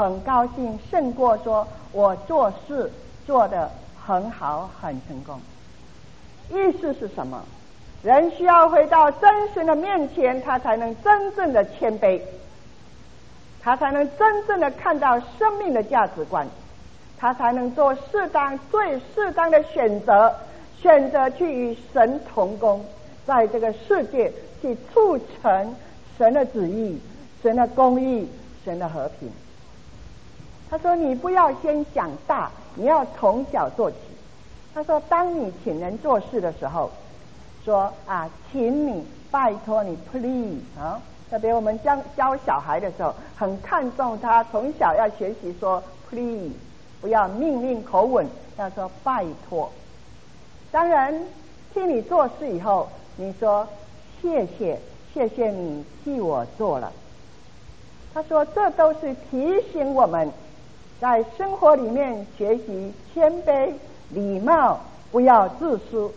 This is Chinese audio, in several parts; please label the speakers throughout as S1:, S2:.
S1: 很高兴，胜过说我做事做得很好很成功。意思是什么？人需要回到真神的面前，他才能真正的谦卑，他才能真正的看到生命的价值观，他才能做最适当的选择去与神同工，在这个世界去促成神的旨意、神的公义、神的和平。他说你不要先想大，你要从小做起。他说当你请人做事的时候，说请你，拜托你 please 特别我们教小孩的时候很看重他从小要学习说 please， 不要命令口吻，要说拜托。当然替你做事以后，你说谢谢你替我做了。他说这都是提醒我们在生活里面学习谦卑、礼貌，不要自私。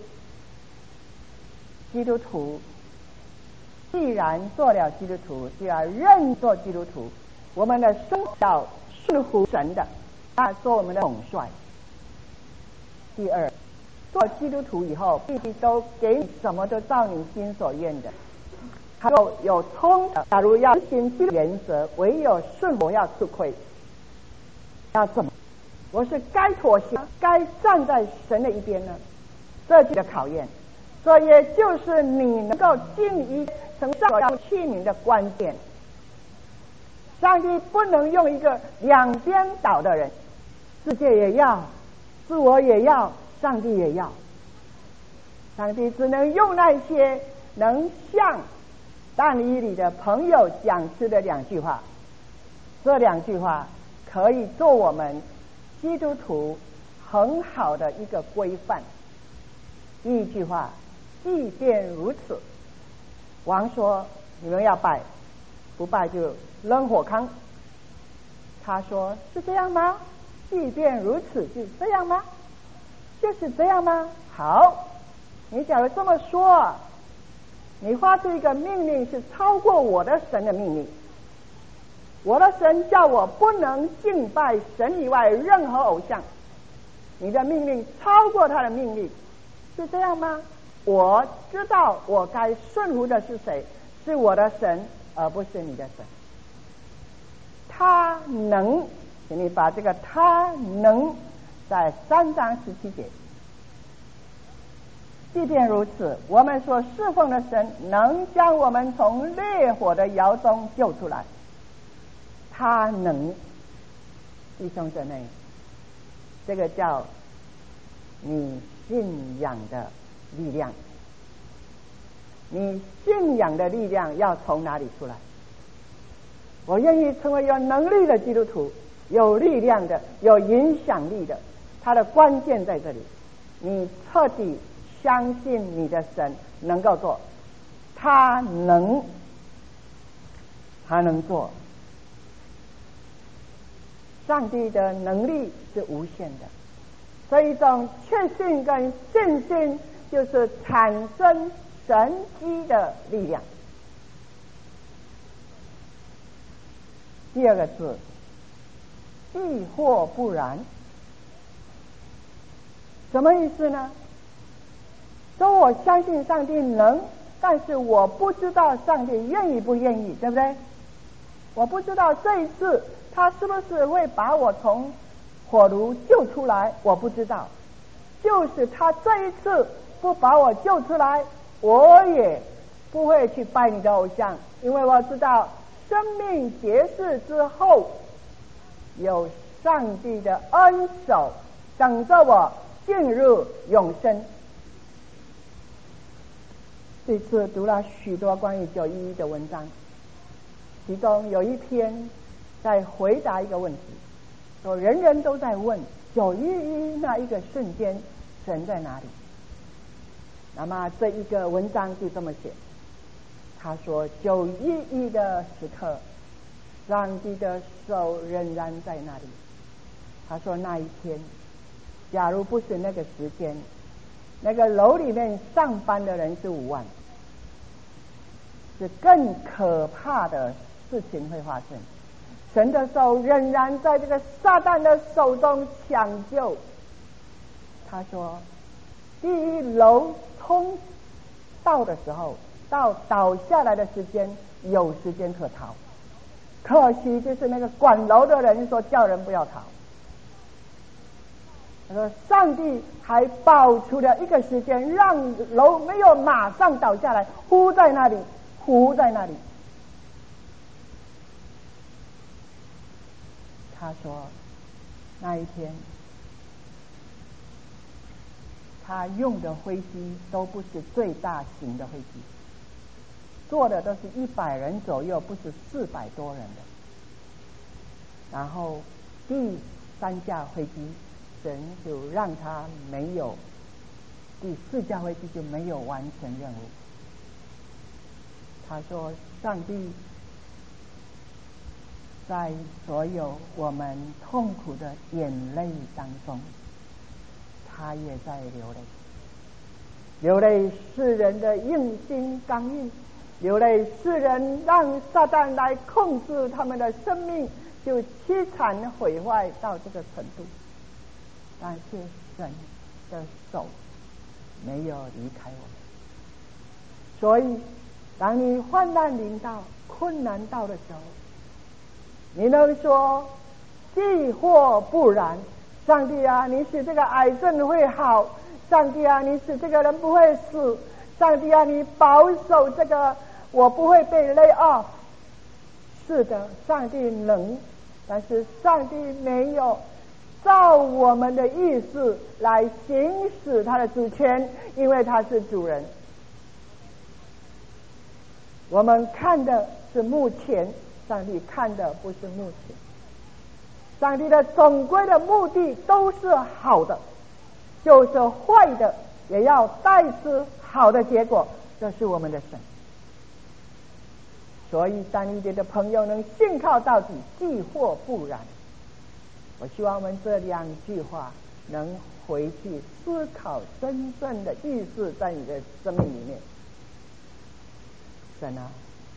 S1: 基督徒既然做了基督徒，就要认做基督徒，我们的生活要顺服神的，做我们的统帅。第二，做基督徒以后必须都给你什么都照你心所愿的，还有冲突，假如要实行基督原则，唯有顺服要吃亏。要怎么？我是该妥协，该站在神的一边呢？这就是考验。这也就是你能够尽一成上要器皿的关键。上帝不能用一个两边倒的人，世界也要，自我也要，上帝也要。上帝只能用那些能像但以理的朋友讲出的两句话，这两句话可以做我们基督徒很好的一个规范。第一句话，即便如此，王说你们要拜，不拜就扔火坑。他说是这样吗？即便如此就这样吗？就是这样吗？好，你假如这么说，你发出一个命令是超过我的神的命令。我的神叫我不能敬拜神以外任何偶像，你的命令超过他的命令，是这样吗？我知道我该顺服的是谁，是我的神，而不是你的神。他能，请你把这个他能在3章17节。即便如此，我们所侍奉的神能将我们从烈火的窑中救出来。他能，弟兄姊妹，这个叫你信仰的力量。你信仰的力量要从哪里出来？我愿意成为有能力的基督徒，有力量的，有影响力的。它的关键在这里，你彻底相信你的神能够做，他能做。上帝的能力是无限的，所以一种确信跟信心就是产生神迹的力量。第二个字，亦或不然，什么意思呢？说我相信上帝能，但是我不知道上帝愿意不愿意，对不对？我不知道这一次他是不是会把我从火炉救出来，我不知道。就是他这一次不把我救出来，我也不会去拜你的偶像，因为我知道生命结束之后有上帝的恩手等着我进入永生。这次读了许多关于911的文章，其中有一篇在回答一个问题，说人人都在问911那一个瞬间神在哪里。那么这一个文章就这么写，他说911的时刻，上帝的手仍然在那里。他说那一天假如不是那个时间，那个楼里面上班的人是5万，是更可怕的事情会发生。 神的手仍然在这个撒旦的手中抢救。他说第一楼冲到的时候，到倒下来的时间有时间可逃，可惜就是那个管楼的人说叫人不要逃。他说上帝还保出了一个时间，让楼没有马上倒下来，糊在那里。他说那一天他用的飞机都不是最大型的飞机，坐的都是100人左右，不是400多人的。然后第3架飞机神就让他没有，第4架飞机就没有完成任务。他说上帝在所有我们痛苦的眼泪当中，他也在流泪。流泪世人的硬心刚硬，流泪世人让撒旦来控制他们的生命，就凄惨毁坏到这个程度。但是神的手没有离开我们。所以当你患难临到、困难到的时候，你能说既或不然，上帝啊，你使这个癌症会好，上帝啊，你使这个人不会死，上帝啊，你保守这个我不会被 lay off。 是的，上帝能，但是上帝没有照我们的意思来行使他的主权，因为他是主人。我们看的是目前，上帝看的不是目前。上帝的总归的目的都是好的，就是坏的也要带出好的结果，这是我们的神。所以单一点的朋友能信靠到底，既或不然。我希望我们这2句话能回去思考真正的意思在你的生命里面。神啊，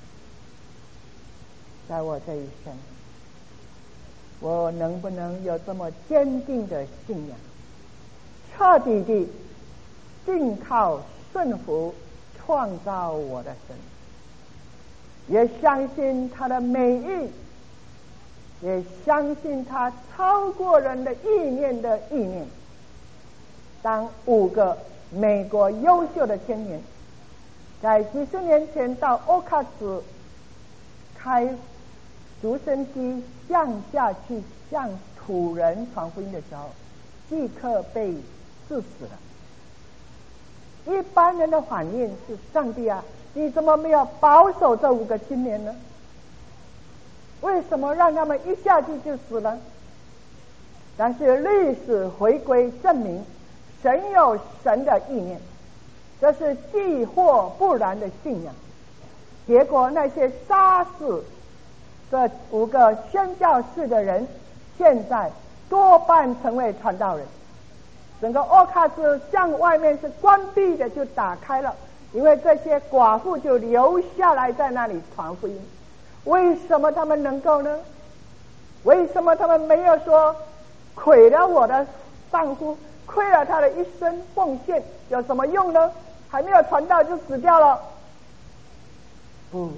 S1: 在我这一生，我能不能有这么坚定的信仰，彻底地信靠顺服创造我的神，也相信他的美意，也相信他超过人的意念的意念。当5个美国优秀的青年在几十年前到欧卡兹开直升机降下去向土人传福音的时候，立刻被致死了。一般人的反应是：上帝啊，你怎么没有保守这5个青年呢？为什么让他们一下去就死了？但是历史回归证明，神有神的意念，这是既或不然的信仰。结果那些杀死这5个宣教士的人，现在多半成为传道人。整个奥卡斯向外面是关闭的，就打开了，因为这些寡妇就留下来在那里传福音。为什么他们能够呢？为什么他们没有说亏了我的丈夫，亏了他的一生奉献，有什么用呢？还没有传道就死掉了？不，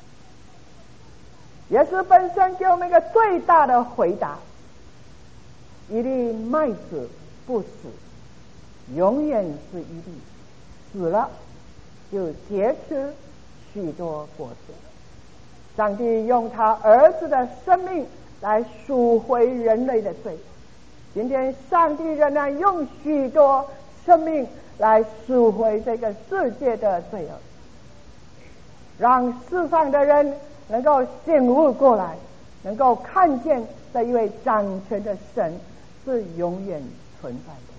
S1: 耶稣本身给我们一个最大的回答：一粒麦子不死，永远是一粒，死了就结出许多果子。上帝用他儿子的生命来赎回人类的罪，今天上帝仍然用许多生命来赎回这个世界的罪恶，让世上的人能够醒悟过来，能够看见这一位掌权的神是永远存在的。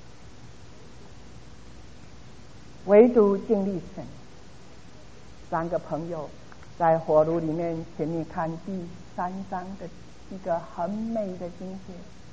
S1: 唯独经历神。3个朋友在火炉里面，请你看第3章的一个很美的经节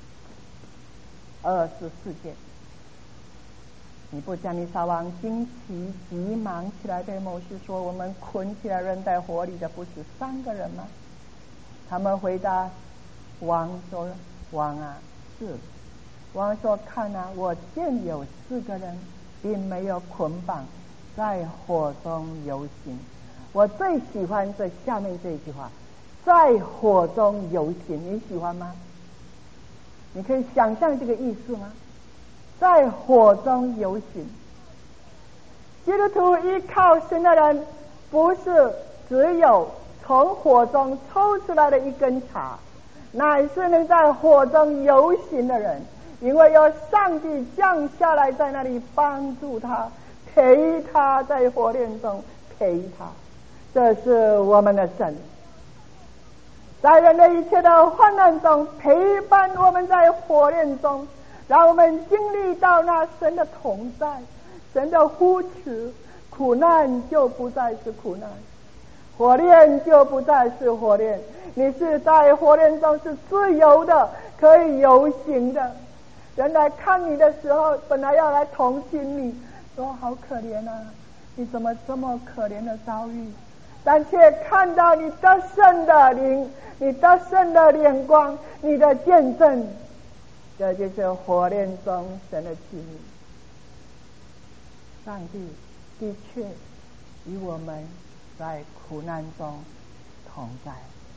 S1: ，24节。尼布甲尼撒王惊奇急忙起来对摩西说：我们捆起来扔在火里的不是3个人吗？他们回答： 王说：“王啊，是。”王说：“看啊，我见有4个人，并没有捆绑，在火中游行。”我最喜欢这下面这一句话：“在火中游行。”你喜欢吗？你可以想象这个意思吗？在火中游行。基督徒依靠神的人，不是只有从火中抽出来的一根茶，乃是能在火中游行的人，因为有上帝降下来在那里帮助他，陪他在火炼中陪他。这是我们的神，在人的一切的患难中陪伴我们在火炼中，让我们经历到那神的同在，神的扶持，苦难就不再是苦难，火炼就不再是火炼。你是在火炼中是自由的，可以游行的。人来看你的时候，本来要来同情你，说好可怜啊，你怎么这么可怜的遭遇，但却看到你得胜的灵，你得胜的眼光，你的见证。这就是火炼中神的奇妙。上帝的确与我们在苦难中同在，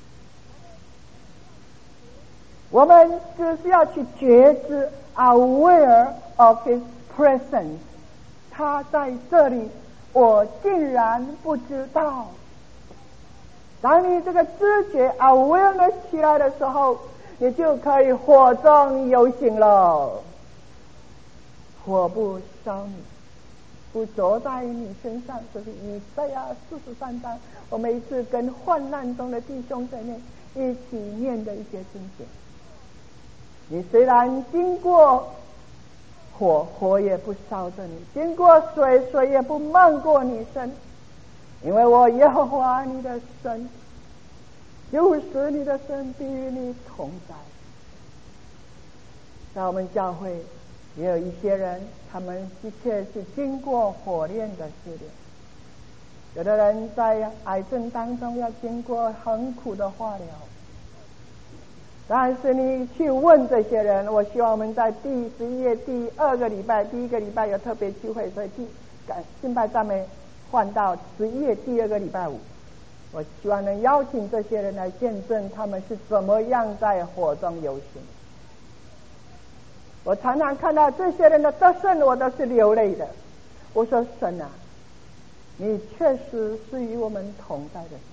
S1: 我们只是要去觉知 aware of His presence， 他在这里，我竟然不知道。当你这个知觉 awareness 起来的时候，你就可以火中游行了。火不烧你，不着在你身上。这是以赛亚43章我每一次跟患难中的弟兄姊妹一起念的一些经节。你虽然经过火，火也不烧着你；经过水，水也不漫过你身。因为我耶和华你的神，就是你的神，必与你同在。在我们教会也有一些人，他们的确是经过火炼的试炼。有的人在癌症当中要经过很苦的化疗，但是你去问这些人，我希望我们在第11月第2个礼拜，第1个礼拜有特别聚会，所以敬拜赞美换到11月第2个礼拜5，我希望能邀请这些人来见证他们是怎么样在火中游行。我常常看到这些人的得胜，我都是流泪的。我说神啊，你确实是与我们同在的神。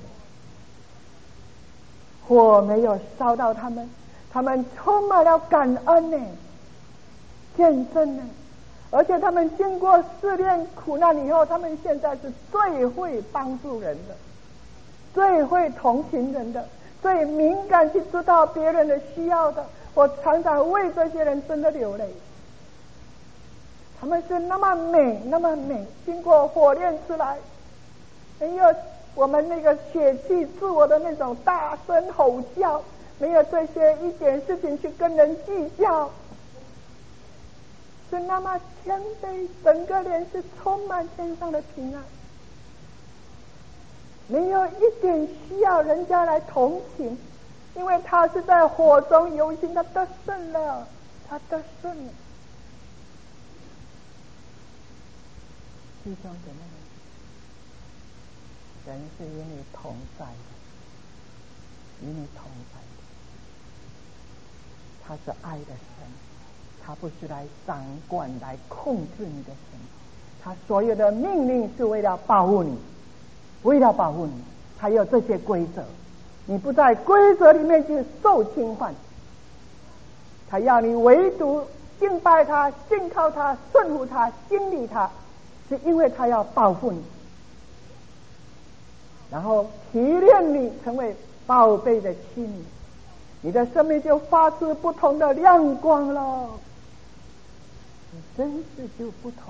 S1: 火没有烧到他们，他们充满了感恩呢，见证呢。而且他们经过试炼苦难以后，他们现在是最会帮助人的，最会同情人的，最敏感去知道别人的需要的。我常常为这些人真的流泪，他们是那么美，那么美，经过火炼出来，没有我们那个血气自我的那种大声吼叫，没有这些一点事情去跟人计较，是那么谦卑，整个人是充满天上的平安，没有一点需要人家来同情，因为他是在火中游行，他得胜了，他得胜了。弟兄姐妹，神是与你同在的，与你同在的，他是爱的神，他不是来掌管来控制你的神，他所有的命令是为了保护你，为了保护你，他有这些规则，你不在规则里面就受侵犯，他要你唯独敬拜他，信靠他，顺服他，经历他，是因为他要保护你，然后提炼你成为宝贝的器皿，你的生命就发出不同的亮光了，你真是就不同。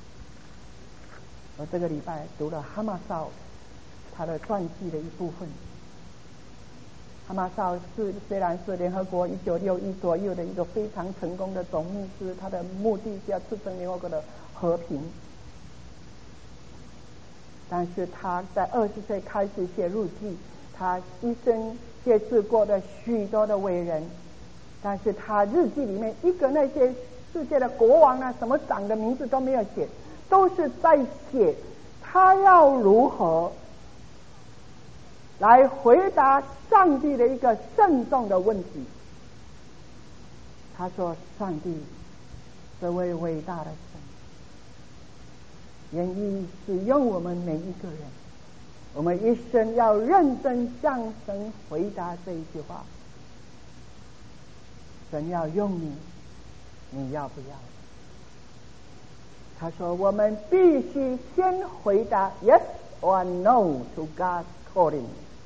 S1: 我这个礼拜读了哈马绍他的传记的一部分。哈马绍虽然是联合国1961左右的一个非常成功的总牧师，他的目的是要促成联合国的和平，但是他在20岁开始写日记，他一生借治过的许多的伟人，但是他日记里面一个那些世界的国王啊，什么长的名字都没有写，都是在写他要如何来回答上帝的一个慎重的问题。他说上帝这位伟大的神愿意使用我们每一个人，我们一生要认真向神回答这一句话，神要用你，你要不要？他说我们必须先回答 yes or no to God's calling。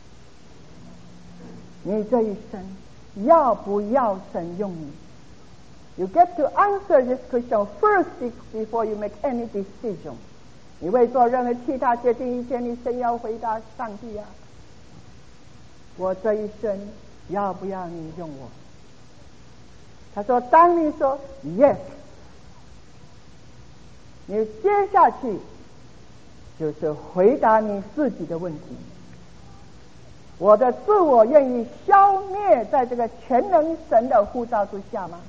S1: 你这一生要不要神用你？ You get to answer this question first before you make any decision。 你为做任何其他决定以前，你先要回答上帝啊，我这一生要不要你用我？他说当你说 yes， 你接下去就是回答你自己的问题。我的自我愿意消灭在这个全能神的呼召之下吗？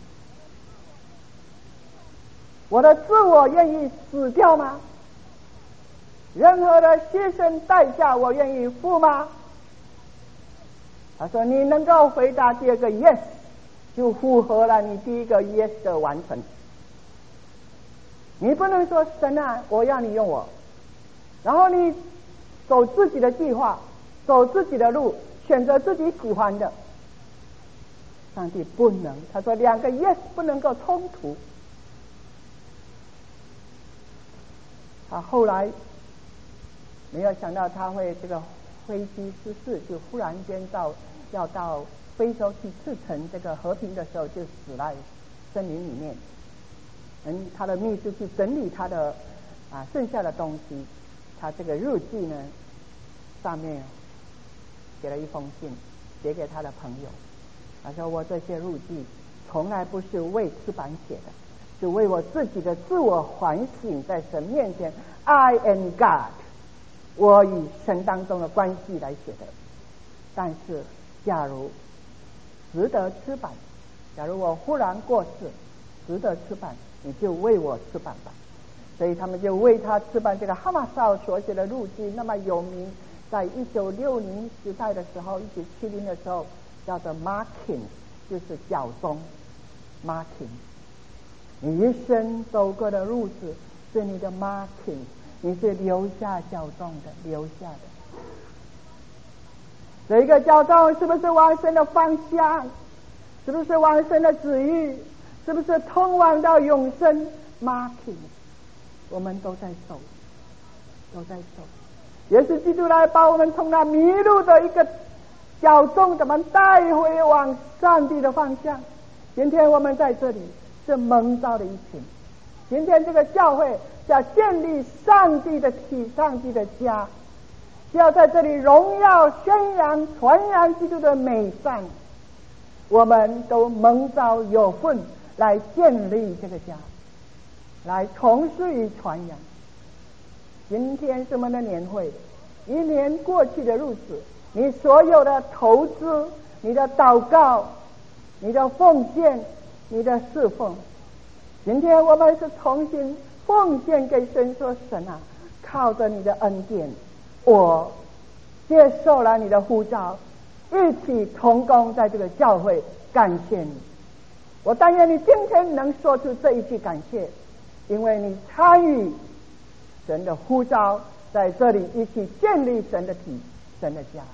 S1: 我的自我愿意死掉吗？任何的牺牲代价我愿意付吗？他说你能够回答第二个 yes， 就符合了你第一个 yes 的完成。你不能说神啊，我要你用我，然后你走自己的计划，走自己的路，选择自己喜欢的。上帝不能，他说两个 yes 不能够冲突。他后来没有想到他会这个飞机失事，就忽然间要到非洲去刺成这个和平的时候，就死在森林里面。他的秘书去整理他的剩下的东西，他这个日记呢上面写了一封信，写给他的朋友。他说我这些日记从来不是为出版写的，是为我自己的自我反省，在神面前 I am God， 我与神当中的关系来写的。但是假如值得出版，假如我忽然过世值得出版，你就为我出版吧。所以他们就为他出版这个哈马少所写的日记，那么有名，在1960时代的时候，1970的时候叫做 marking， 就是脚踪 marking。 你一生走过的路子是你的 marking， 你是留下脚踪的，留下的。这一个脚踪是不是往生的方向？是不是往生的旨意？是不是通往到永生 marking？ 我们都在走，都在走。也是基督来把我们从那迷路的一个脚踪怎么带回往上帝的方向。今天我们在这里是蒙召的一群，今天这个教会要建立上帝的体，上帝的家，要在这里荣耀宣扬传扬基督的美善。我们都蒙召有份来建立这个家，来从事于传扬。今天是我们的年会，一年过去的日子，你所有的投资，你的祷告，你的奉献，你的侍奉，今天我们是重新奉献给神，说神啊，靠着你的恩典，我接受了你的呼召，一起同工在这个教会，感谢你。我但愿你今天能说出这一句感谢，因为你参与神的呼召，在这里一起建立神的体，神的家。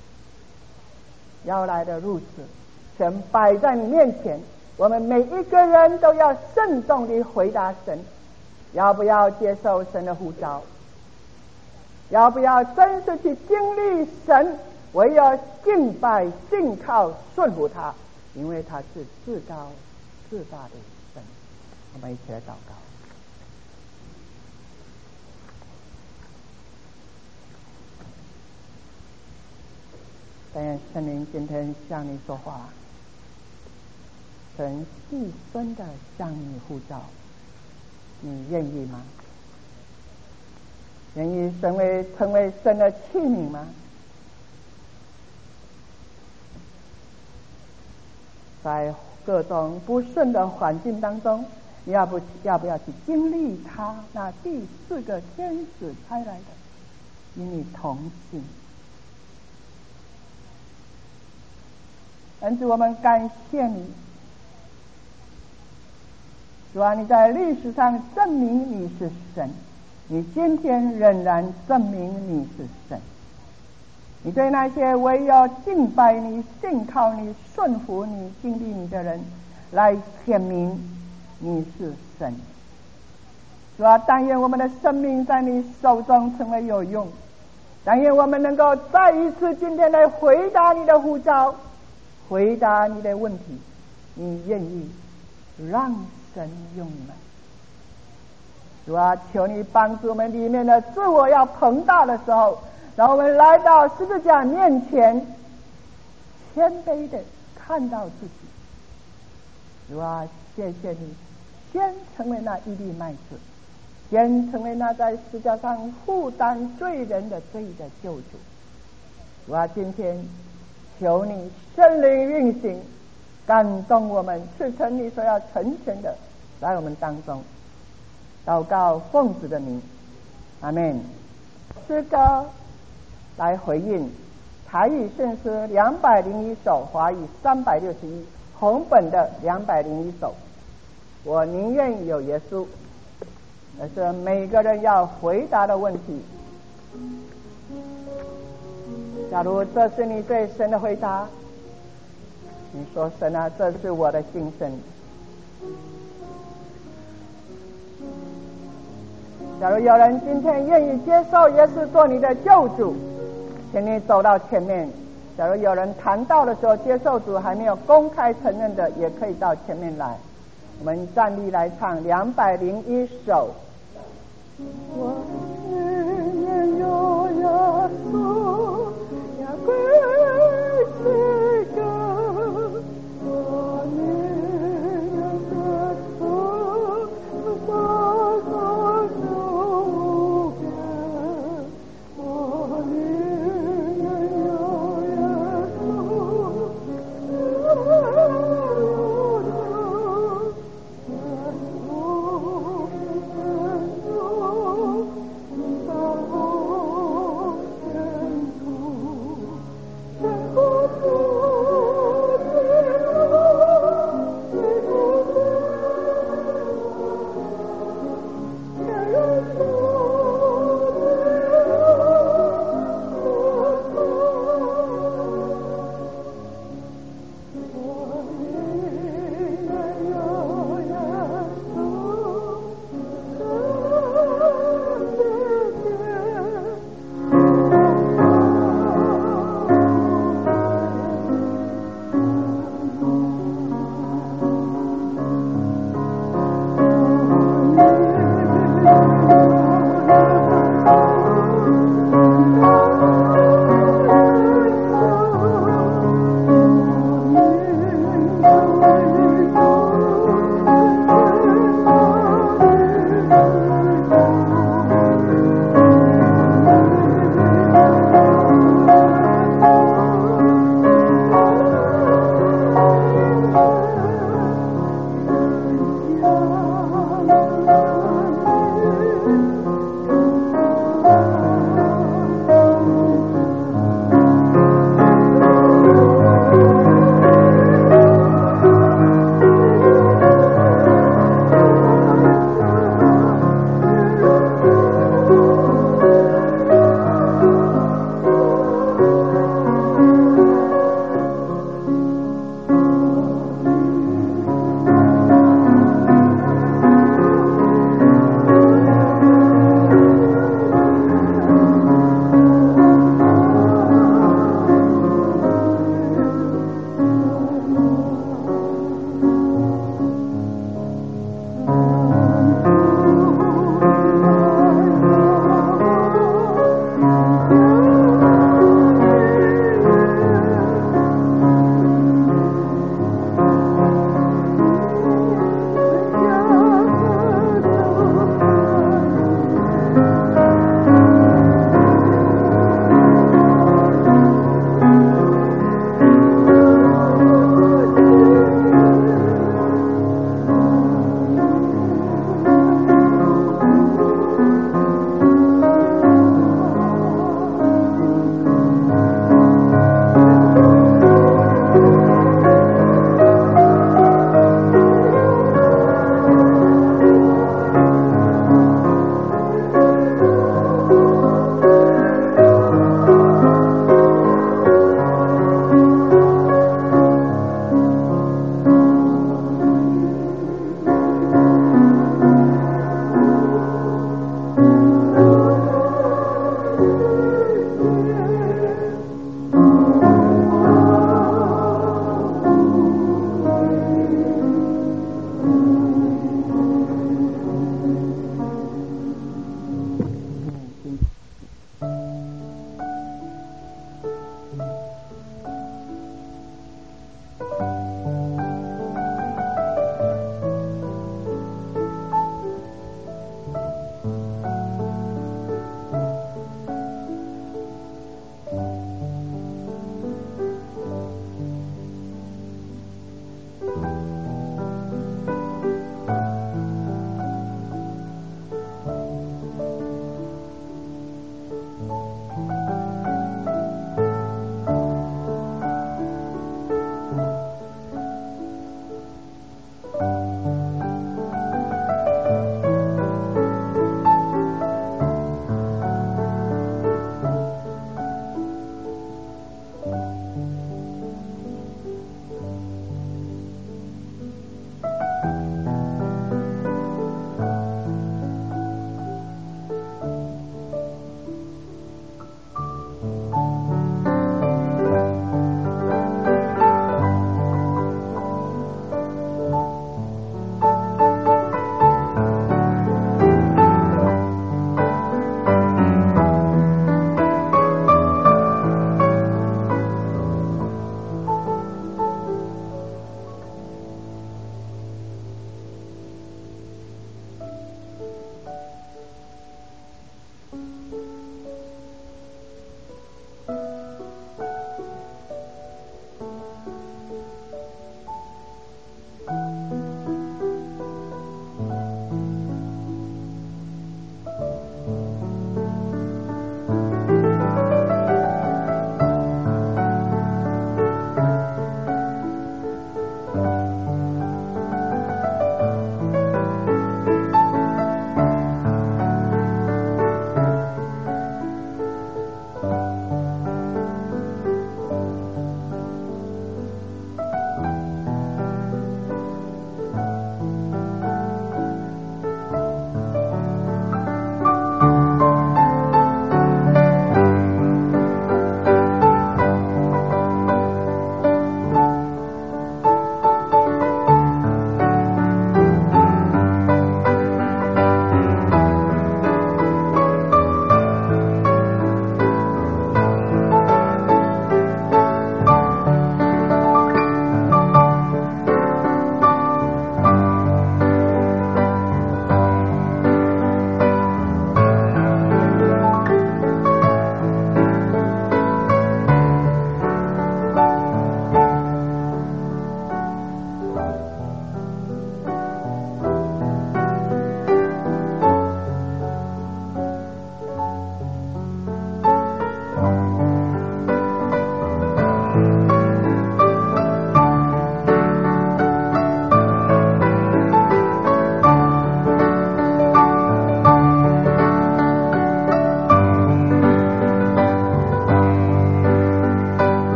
S1: 要来的日子神摆在你面前，我们每一个人都要慎重地回答神，要不要接受神的呼召，要不要真实去经历神，唯有敬拜信靠顺服他，因为他是至高至大的神。我们一起来祷告。但愿圣灵今天向你说话，神细声的向你呼召，你愿意吗？愿意成为神的器皿吗？ 在各种不顺的环境当中，你要不要去经历他那第4个天使差来的与你同行？恩主，我们感谢你，主啊，你在历史上证明你是神，你今天仍然证明你是神。你对那些唯有敬拜你、信靠你、顺服你、经历你的人来显明你是神。主啊，但愿我们的生命在你手中成为有用，但愿我们能够再一次今天来回答你的呼召，回答你的问题。你愿意让神用你们？主啊，求你帮助我们里面的自我要膨大的时候，让我们来到十字架面前，谦卑的看到自己。主啊，谢谢你先成为那一粒麦子，先成为那在十字架上负担罪人的罪的救主。主啊，今天求你圣灵运行，感动我们，赐成你所要成全的在我们当中。祷告奉主的名，阿们。诗歌来回应台语圣诗201首，华语361，红本的201首。我宁愿有耶稣，这是每个人要回答的问题。假如这是你对神的回答，你说神啊，这是我的心声。假如有人今天愿意接受耶稣做你的救主，请你走到前面。假如有人谈到的时候接受主还没有公开承认的，也可以到前面来。我们站立来唱201首。我宁愿有耶稣，也归这个，我宁愿得主，我所有边，我宁愿有耶稣，耶稣。